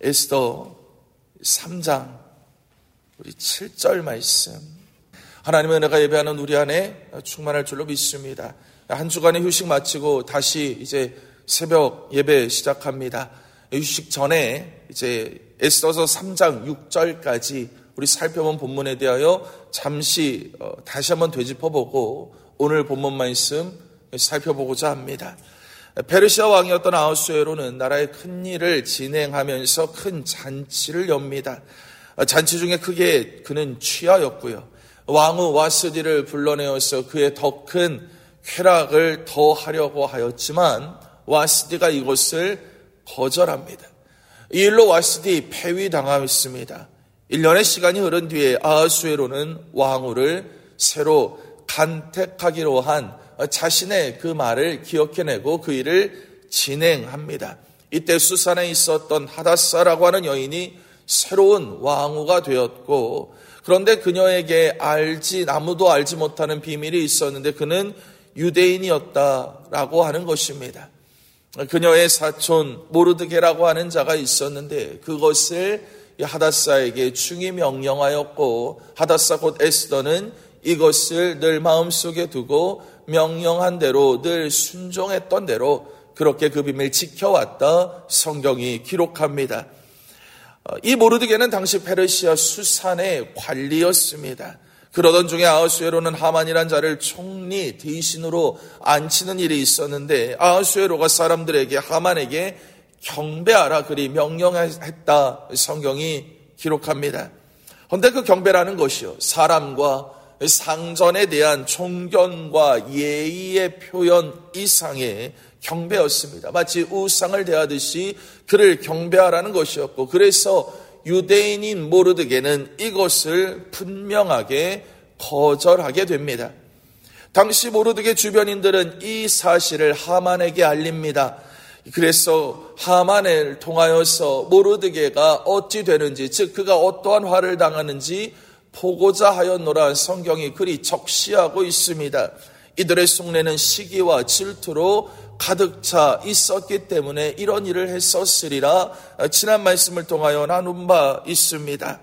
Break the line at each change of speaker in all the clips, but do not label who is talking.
에스더 3장 우리 7절 말씀, 하나님의 은혜가 예배하는 우리 안에 충만할 줄로 믿습니다. 한 주간의 휴식 마치고 다시 이제 새벽 예배 시작합니다. 휴식 전에 이제 에스더서 3장 6절까지 우리 살펴본 본문에 대하여 잠시 다시 한번 되짚어보고 오늘 본문 말씀 살펴보고자 합니다. 페르시아 왕이었던 아하수에로는 나라의 큰 일을 진행하면서 큰 잔치를 엽니다. 잔치 중에 크게 그는 취하였고요. 왕후 와스디를 불러내어서 그의 더 큰 쾌락을 더하려고 하였지만 와스디가 이것을 거절합니다. 이 일로 와스디 폐위당하였습니다. 1년의 시간이 흐른 뒤에 아하수에로는 왕후를 새로 간택하기로 한 자신의 그 말을 기억해내고 그 일을 진행합니다. 이때 수산에 있었던 하다사라고 하는 여인이 새로운 왕후가 되었고, 그런데 그녀에게 아무도 알지 못하는 비밀이 있었는데 그는 유대인이었다라고 하는 것입니다. 그녀의 사촌 모르드게라고 하는 자가 있었는데 그것을 하다사에게 중히 명령하였고, 하다사 곧 에스더는 이것을 늘 마음속에 두고 명령한 대로 늘 순종했던 대로 그렇게 그 비밀을 지켜왔다 성경이 기록합니다. 이 모르드게는 당시 페르시아 수산의 관리였습니다. 그러던 중에 아하수에로는 하만이란 자를 총리 대신으로 앉히는 일이 있었는데 아하수에로가 사람들에게 하만에게 경배하라 그리 명령했다 성경이 기록합니다. 그런데 그 경배라는 것이요, 사람과 상전에 대한 존경과 예의의 표현 이상의 경배였습니다. 마치 우상을 대하듯이 그를 경배하라는 것이었고, 그래서 유대인인 모르드게는 이것을 분명하게 거절하게 됩니다. 당시 모르드게 주변인들은 이 사실을 하만에게 알립니다. 그래서 하만을 통하여서 모르드게가 어찌 되는지, 즉 그가 어떠한 화를 당하는지 보고자 하였노라 성경이 그리 적시하고 있습니다. 이들의 속내는 시기와 질투로 가득 차 있었기 때문에 이런 일을 했었으리라 지난 말씀을 통하여 나눈 바 있습니다.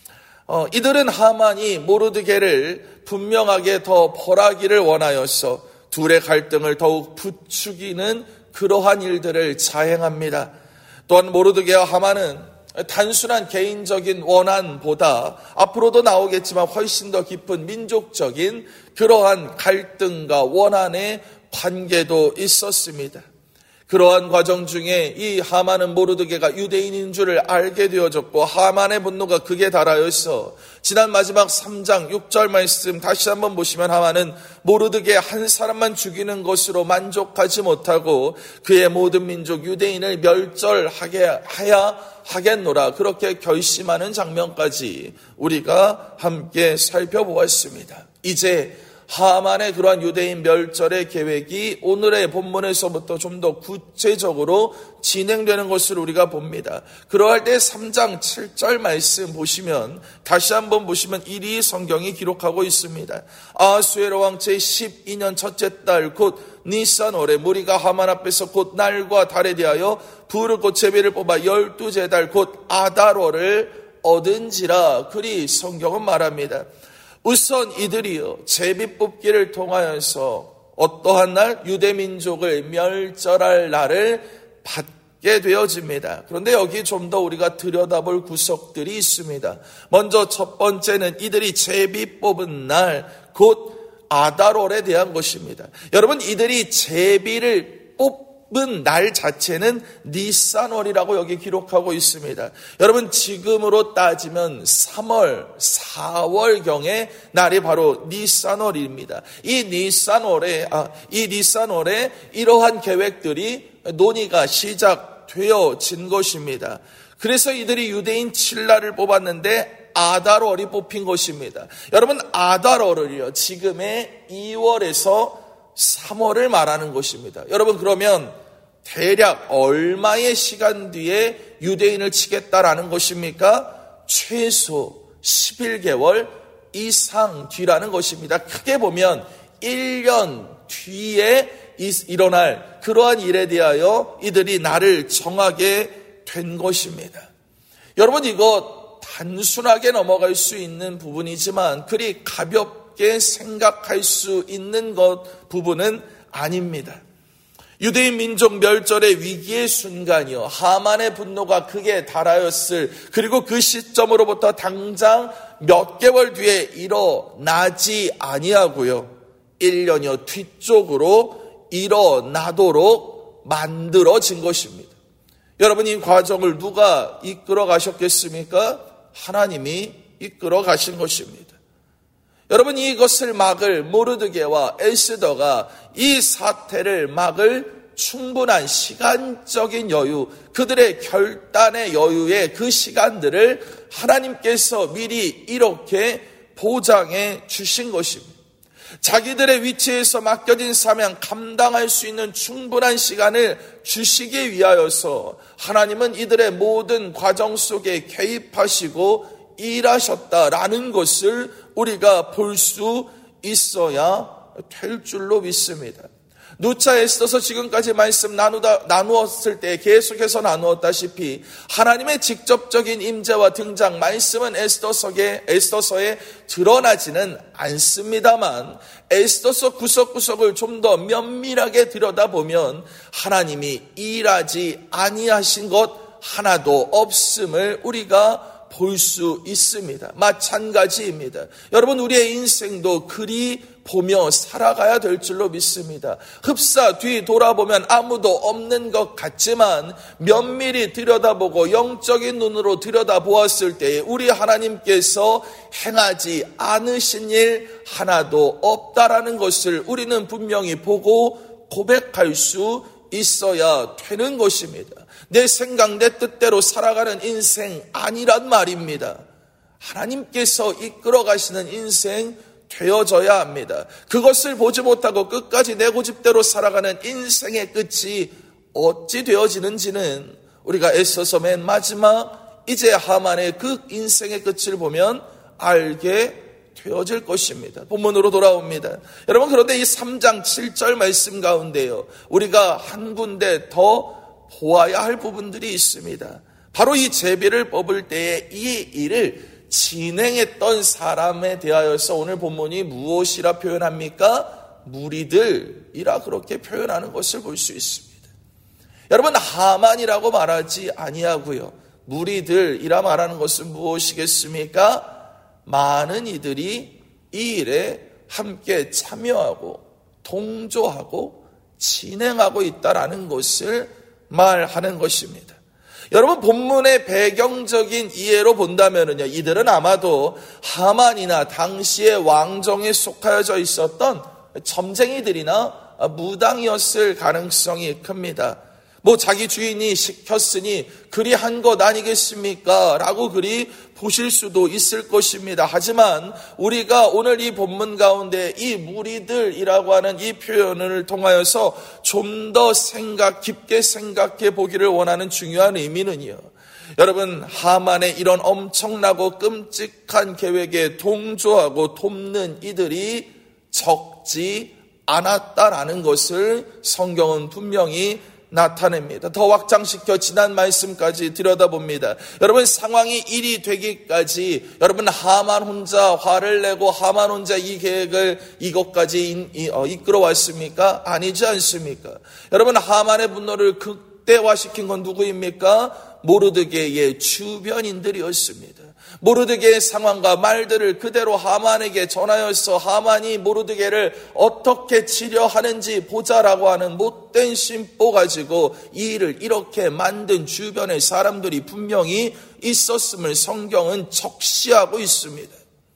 이들은 하만이 모르드게를 분명하게 더 벌하기를 원하여서 둘의 갈등을 더욱 부추기는 그러한 일들을 자행합니다. 또한 모르드게와 하만은 단순한 개인적인 원한보다 앞으로도 나오겠지만 훨씬 더 깊은 민족적인 그러한 갈등과 원한의 관계도 있었습니다. 그러한 과정 중에 이 하만은 모르드게가 유대인인 줄을 알게 되어졌고, 하만의 분노가 극에 달하여서 지난 마지막 3장 6절 말씀 다시 한번 보시면 하만은 모르드게 한 사람만 죽이는 것으로 만족하지 못하고 그의 모든 민족 유대인을 멸절하게 하겠노라 그렇게 결심하는 장면까지 우리가 함께 살펴보았습니다. 이제 하만의 그러한 유대인 멸절의 계획이 오늘의 본문에서부터 좀 더 구체적으로 진행되는 것을 우리가 봅니다. 그러할 때 3장 7절 말씀 보시면, 다시 한번 보시면 이리 성경이 기록하고 있습니다. 아하수에로 왕 제12년 첫째 달 곧 니산월에 무리가 하만 앞에서 곧 날과 달에 대하여 불을 곧 제비를 뽑아 12째 달 곧 아달월을 얻은지라 그리 성경은 말합니다. 우선 이들이요, 제비 뽑기를 통하여서 어떠한 날 유대민족을 멸절할 날을 받게 되어집니다. 그런데 여기 좀 더 우리가 들여다볼 구석들이 있습니다. 먼저 첫 번째는 이들이 제비 뽑은 날 곧 아달월에 대한 것입니다. 여러분, 이들이 제비를 뽑은 날 자체는 니산월이라고 여기 기록하고 있습니다. 여러분, 지금으로 따지면 3월, 4월경의 날이 바로 니산월입니다. 이 니산월에 이러한 계획들이 논의가 시작되어진 것입니다. 그래서 이들이 유대인 7날을 뽑았는데 아달월이 뽑힌 것입니다. 여러분, 아달월을요, 지금의 2월에서 3월을 말하는 것입니다. 여러분, 그러면 대략 얼마의 시간 뒤에 유대인을 치겠다라는 것입니까? 최소 11개월 이상 뒤라는 것입니다. 크게 보면 1년 뒤에 일어날 그러한 일에 대하여 이들이 날을 정하게 된 것입니다. 여러분, 이거 단순하게 넘어갈 수 있는 부분이지만 그리 가볍게 생각할 수 있는 부분은 아닙니다. 유대인 민족 멸절의 위기의 순간이요, 하만의 분노가 극에 달하였을, 그리고 그 시점으로부터 당장 몇 개월 뒤에 일어나지 아니하고요, 1년여 뒤쪽으로 일어나도록 만들어진 것입니다. 여러분, 이 과정을 누가 이끌어 가셨겠습니까? 하나님이 이끌어 가신 것입니다. 여러분, 이것을 막을 모르드게와 에스더가 이 사태를 막을 충분한 시간적인 여유, 그들의 결단의 여유의 그 시간들을 하나님께서 미리 이렇게 보장해 주신 것입니다. 자기들의 위치에서 맡겨진 사명 감당할 수 있는 충분한 시간을 주시기 위하여서 하나님은 이들의 모든 과정 속에 개입하시고 일하셨다라는 것을 우리가 볼 수 있어야 될 줄로 믿습니다. 누차 에스더서 지금까지 말씀 나누었을 때 계속해서 나누었다시피 하나님의 직접적인 임재와 등장, 말씀은 에스더서에 드러나지는 않습니다만 에스더서 구석구석을 좀 더 면밀하게 들여다보면 하나님이 일하지 아니하신 것 하나도 없음을 우리가 볼 수 있습니다. 마찬가지입니다. 여러분, 우리의 인생도 그리 보며 살아가야 될 줄로 믿습니다. 흡사 뒤 돌아보면 아무도 없는 것 같지만 면밀히 들여다보고 영적인 눈으로 들여다보았을 때에 우리 하나님께서 행하지 않으신 일 하나도 없다라는 것을 우리는 분명히 보고 고백할 수 있어야 되는 것입니다. 내 생각, 내 뜻대로 살아가는 인생 아니란 말입니다. 하나님께서 이끌어 가시는 인생 되어져야 합니다. 그것을 보지 못하고 끝까지 내 고집대로 살아가는 인생의 끝이 어찌 되어지는지는 우리가 에스더서 맨 마지막 이제 하만의 그 인생의 끝을 보면 알게 되어질 것입니다. 본문으로 돌아옵니다. 여러분, 그런데 이 3장 7절 말씀 가운데요, 우리가 한 군데 더 보아야 할 부분들이 있습니다. 바로 이 제비를 뽑을 때에 이 일을 진행했던 사람에 대하여서 오늘 본문이 무엇이라 표현합니까? 무리들이라 그렇게 표현하는 것을 볼 수 있습니다. 여러분, 하만이라고 말하지 아니하고요, 무리들이라 말하는 것은 무엇이겠습니까? 많은 이들이 이 일에 함께 참여하고 동조하고 진행하고 있다라는 것을 말하는 것입니다. 여러분, 본문의 배경적인 이해로 본다면요, 이들은 아마도 하만이나 당시의 왕정에 속하여져 있었던 점쟁이들이나 무당이었을 가능성이 큽니다. 자기 주인이 시켰으니 그리 한 것 아니겠습니까? 라고 그리 보실 수도 있을 것입니다. 하지만 우리가 오늘 이 본문 가운데 이 무리들이라고 하는 이 표현을 통하여서 좀 더 깊게 생각해 보기를 원하는 중요한 의미는요, 여러분, 하만의 이런 엄청나고 끔찍한 계획에 동조하고 돕는 이들이 적지 않았다라는 것을 성경은 분명히 나타냅니다. 더 확장시켜 지난 말씀까지 들여다봅니다. 여러분, 상황이 일이 되기까지 여러분, 하만 혼자 화를 내고 하만 혼자 이 계획을 이것까지 이끌어 왔습니까? 아니지 않습니까? 여러분, 하만의 분노를 극대화시킨 건 누구입니까? 모르드게의 주변인들이었습니다. 모르드게의 상황과 말들을 그대로 하만에게 전하여서 하만이 모르드게를 어떻게 치려하는지 보자라고 하는 못된 심보 가지고 이 일을 이렇게 만든 주변의 사람들이 분명히 있었음을 성경은 적시하고 있습니다.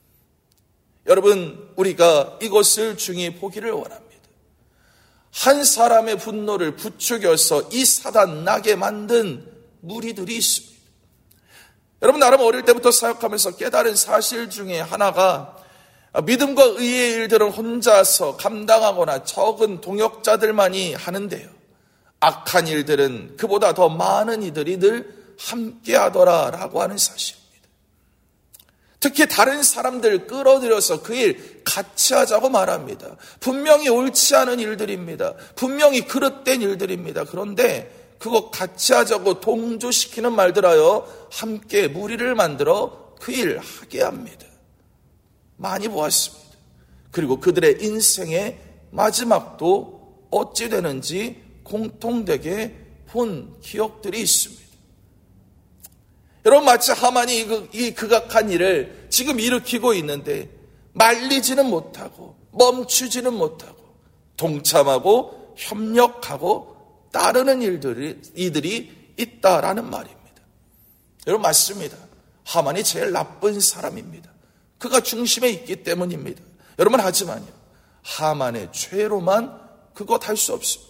여러분, 우리가 이것을 중히 보기를 원합니다. 한 사람의 분노를 부추겨서 이 사단 나게 만든 무리들이 있습니다. 여러분, 나름 어릴 때부터 사역하면서 깨달은 사실 중에 하나가 믿음과 의의 일들은 혼자서 감당하거나 적은 동역자들만이 하는데요, 악한 일들은 그보다 더 많은 이들이 늘 함께하더라라고 하는 사실입니다. 특히 다른 사람들 끌어들여서 그 일 같이 하자고 말합니다. 분명히 옳지 않은 일들입니다. 분명히 그릇된 일들입니다. 그런데 그거 같이 하자고 동조시키는 말들하여 함께 무리를 만들어 그 일 하게 합니다. 많이 보았습니다. 그리고 그들의 인생의 마지막도 어찌 되는지 공통되게 본 기억들이 있습니다. 여러분, 마치 하만이 이 극악한 일을 지금 일으키고 있는데 말리지는 못하고 멈추지는 못하고 동참하고 협력하고 따르는 이들이 있다라는 말입니다. 여러분, 맞습니다. 하만이 제일 나쁜 사람입니다. 그가 중심에 있기 때문입니다. 여러분, 하지만요, 하만의 죄로만 그것 할 수 없습니다.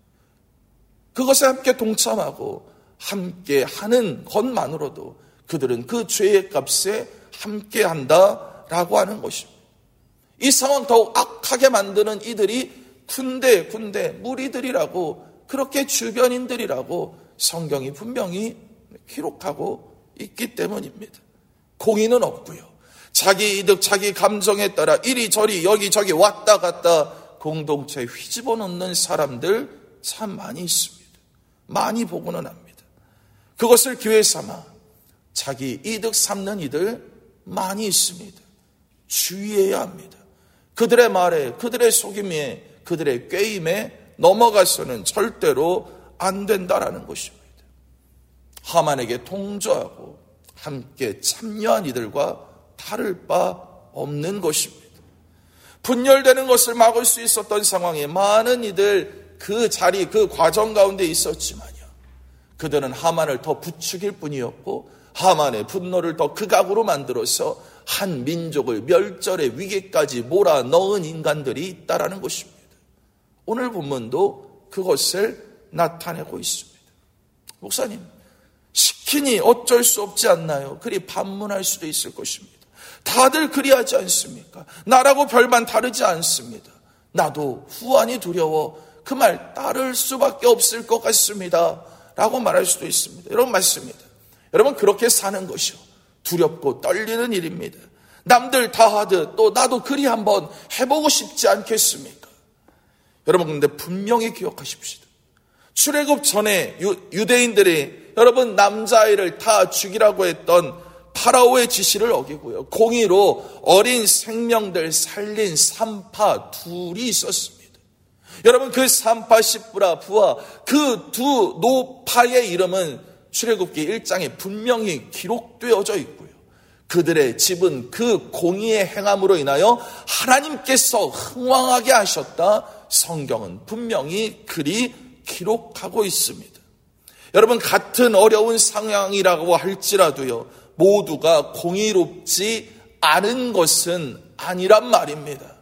그것에 함께 동참하고 함께 하는 것만으로도 그들은 그 죄의 값에 함께 한다라고 하는 것입니다. 이 상황 더욱 악하게 만드는 이들이 군대 무리들이라고, 그렇게 주변인들이라고 성경이 분명히 기록하고 있기 때문입니다. 공의는 없고요. 자기 이득, 자기 감정에 따라 이리저리 여기저기 왔다 갔다 공동체에 휘집어 놓는 사람들 참 많이 있습니다. 많이 보고는 합니다. 그것을 기회 삼아 자기 이득 삼는 이들 많이 있습니다. 주의해야 합니다. 그들의 말에, 그들의 속임에, 그들의 꾀임에 넘어가서는 절대로 안 된다라는 것입니다. 하만에게 동조하고 함께 참여한 이들과 다를 바 없는 것입니다. 분열되는 것을 막을 수 있었던 상황에 많은 이들 그 자리, 그 과정 가운데 있었지만요, 그들은 하만을 더 부추길 뿐이었고 하만의 분노를 더 극악으로 만들어서 한 민족을 멸절의 위기까지 몰아넣은 인간들이 있다라는 것입니다. 오늘 본문도 그것을 나타내고 있습니다. 목사님, 시키니 어쩔 수 없지 않나요? 그리 반문할 수도 있을 것입니다. 다들 그리하지 않습니까? 나라고 별반 다르지 않습니다. 나도 후환이 두려워 그 말 따를 수밖에 없을 것 같습니다 라고 말할 수도 있습니다. 여러분, 맞습니다. 여러분, 그렇게 사는 것이요, 두렵고 떨리는 일입니다. 남들 다 하듯 또 나도 그리 한번 해보고 싶지 않겠습니까? 여러분, 근데 분명히 기억하십시오. 출애굽 전에 유대인들이 여러분 남자아이를 다 죽이라고 했던 파라오의 지시를 어기고요, 공의로 어린 생명들 살린 산파 둘이 있었습니다. 여러분, 그 산파 시브라 부하 그 두 노파의 이름은 출애굽기 1장에 분명히 기록되어져 있고요, 그들의 집은 그 공의의 행함으로 인하여 하나님께서 흥왕하게 하셨다, 성경은 분명히 그리 기록하고 있습니다. 여러분, 같은 어려운 상황이라고 할지라도요, 모두가 공의롭지 않은 것은 아니란 말입니다.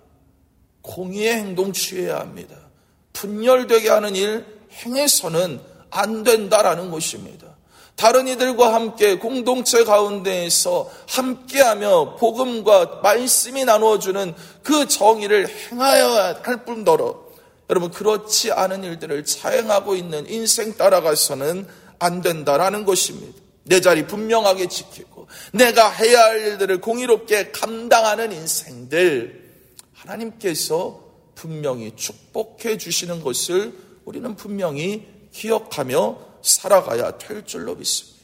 공의의 행동 취해야 합니다. 분열되게 하는 일 행해서는 안 된다라는 것입니다. 다른 이들과 함께 공동체 가운데에서 함께하며 복음과 말씀이 나누어주는 그 정의를 행하여야 할 뿐더러 여러분, 그렇지 않은 일들을 자행하고 있는 인생 따라가서는 안 된다라는 것입니다. 내 자리 분명하게 지키고 내가 해야 할 일들을 공의롭게 감당하는 인생들, 하나님께서 분명히 축복해 주시는 것을 우리는 분명히 기억하며 살아가야 될 줄로 믿습니다.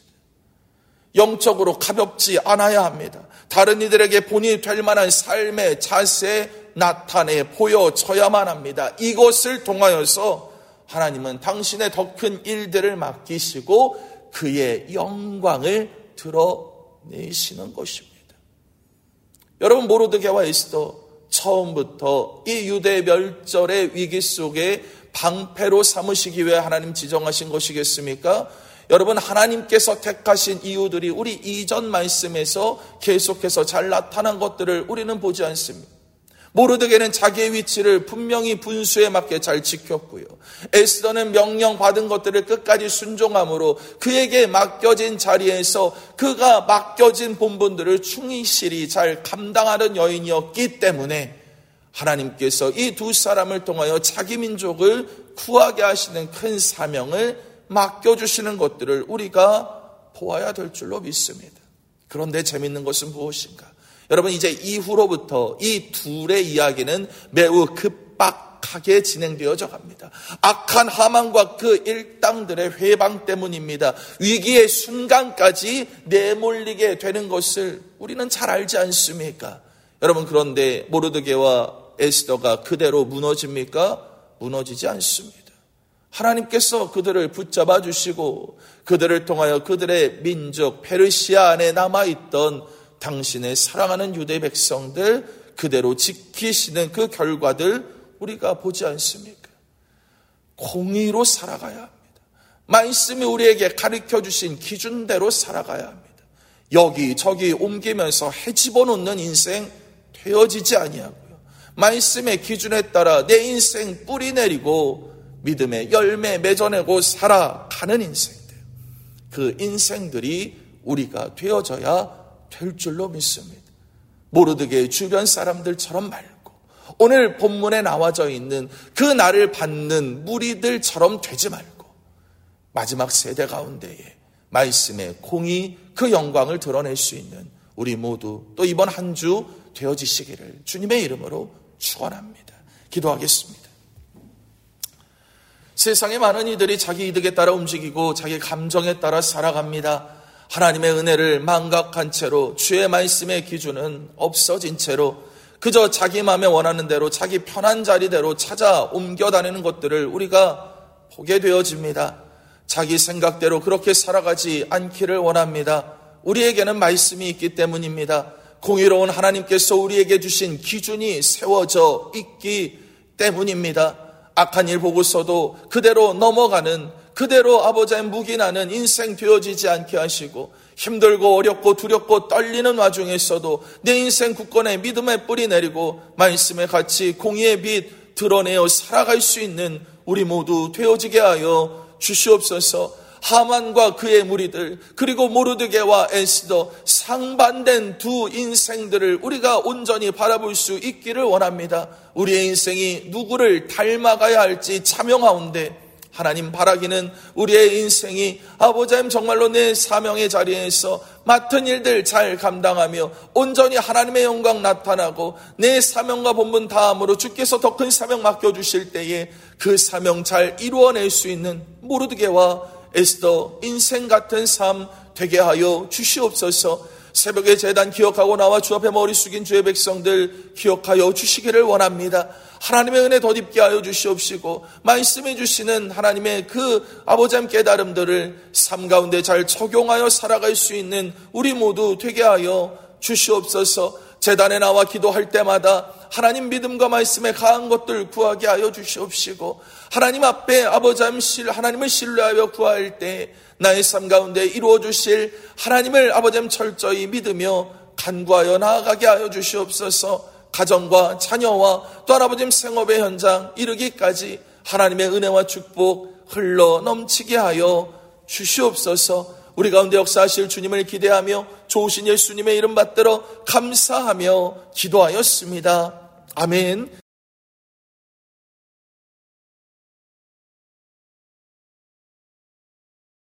영적으로 가볍지 않아야 합니다. 다른 이들에게 본이 될 만한 삶의 자세 나타내 보여져야만 합니다. 이것을 통하여서 하나님은 당신의 더 큰 일들을 맡기시고 그의 영광을 드러내시는 것입니다. 여러분, 모르드게와 에스더 처음부터 이 유대 멸절의 위기 속에 방패로 삼으시기 위해 하나님 지정하신 것이겠습니까? 여러분, 하나님께서 택하신 이유들이 우리 이전 말씀에서 계속해서 잘 나타난 것들을 우리는 보지 않습니다. 모르드게는 자기의 위치를 분명히 분수에 맞게 잘 지켰고요, 에스더는 명령받은 것들을 끝까지 순종함으로 그에게 맡겨진 자리에서 그가 맡겨진 본분들을 충실히 잘 감당하는 여인이었기 때문에 하나님께서 이 두 사람을 통하여 자기 민족을 구하게 하시는 큰 사명을 맡겨주시는 것들을 우리가 보아야 될 줄로 믿습니다. 그런데 재밌는 것은 무엇인가? 여러분, 이제 이후로부터 이 둘의 이야기는 매우 급박한 악하게 진행되어져 갑니다. 악한 하만과 그 일당들의 회방 때문입니다. 위기의 순간까지 내몰리게 되는 것을 우리는 잘 알지 않습니까? 여러분, 그런데 모르드게와 에스더가 그대로 무너집니까? 무너지지 않습니다. 하나님께서 그들을 붙잡아 주시고 그들을 통하여 그들의 민족 페르시아 안에 남아있던 당신의 사랑하는 유대 백성들 그대로 지키시는 그 결과들 우리가 보지 않습니까? 공의로 살아가야 합니다. 말씀이 우리에게 가르쳐 주신 기준대로 살아가야 합니다. 여기저기 옮기면서 헤집어 놓는 인생 되어지지 아니하고요. 말씀의 기준에 따라 내 인생 뿌리 내리고 믿음의 열매 맺어내고 살아가는 인생들, 그 인생들이 우리가 되어져야 될 줄로 믿습니다. 모르드게의 주변 사람들처럼 말고 오늘 본문에 나와져 있는 그 나를 받는 무리들처럼 되지 말고 마지막 세대 가운데에 말씀의 공의 그 영광을 드러낼 수 있는 우리 모두 또 이번 한 주 되어지시기를 주님의 이름으로 축원합니다. 기도하겠습니다. 세상의 많은 이들이 자기 이득에 따라 움직이고 자기 감정에 따라 살아갑니다. 하나님의 은혜를 망각한 채로 주의 말씀의 기준은 없어진 채로 그저 자기 마음에 원하는 대로 자기 편한 자리대로 찾아 옮겨 다니는 것들을 우리가 보게 되어집니다. 자기 생각대로 그렇게 살아가지 않기를 원합니다. 우리에게는 말씀이 있기 때문입니다. 공의로운 하나님께서 우리에게 주신 기준이 세워져 있기 때문입니다. 악한 일 보고서도 그대로 넘어가는, 그대로 아버지의 묵인하는 인생 되어지지 않게 하시고 힘들고 어렵고 두렵고 떨리는 와중에서도 내 인생 굳건히 믿음의 뿌리 내리고 말씀의 가치 공의의 빛 드러내어 살아갈 수 있는 우리 모두 되어지게 하여 주시옵소서. 하만과 그의 무리들 그리고 모르드게와 에스더 상반된 두 인생들을 우리가 온전히 바라볼 수 있기를 원합니다. 우리의 인생이 누구를 닮아가야 할지 자명하온데 하나님 바라기는 우리의 인생이 아버지 하나님 정말로 내 사명의 자리에서 맡은 일들 잘 감당하며 온전히 하나님의 영광 나타나고 내 사명과 본분 다함으로 주께서 더 큰 사명 맡겨주실 때에 그 사명 잘 이루어낼 수 있는 모르드게와 에스더 인생 같은 삶 되게 하여 주시옵소서. 새벽에 제단 기억하고 나와 주 앞에 머리 숙인 주의 백성들 기억하여 주시기를 원합니다. 하나님의 은혜 덧입게 하여 주시옵시고 말씀해 주시는 하나님의 그 아버지의 깨달음들을 삶 가운데 잘 적용하여 살아갈 수 있는 우리 모두 되게 하여 주시옵소서. 제단에 나와 기도할 때마다 하나님 믿음과 말씀에 강한 것들 구하게 하여 주시옵시고 하나님 앞에 아버지 하나님을 신뢰하여 구할 때 나의 삶 가운데 이루어 주실 하나님을 아버지 철저히 믿으며 간구하여 나아가게 하여 주시옵소서. 가정과 자녀와 또 아버지 생업의 현장 이르기까지 하나님의 은혜와 축복 흘러 넘치게 하여 주시옵소서. 우리 가운데 역사하실 주님을 기대하며 좋으신 예수님의 이름 받들어 감사하며 기도하였습니다. 아멘.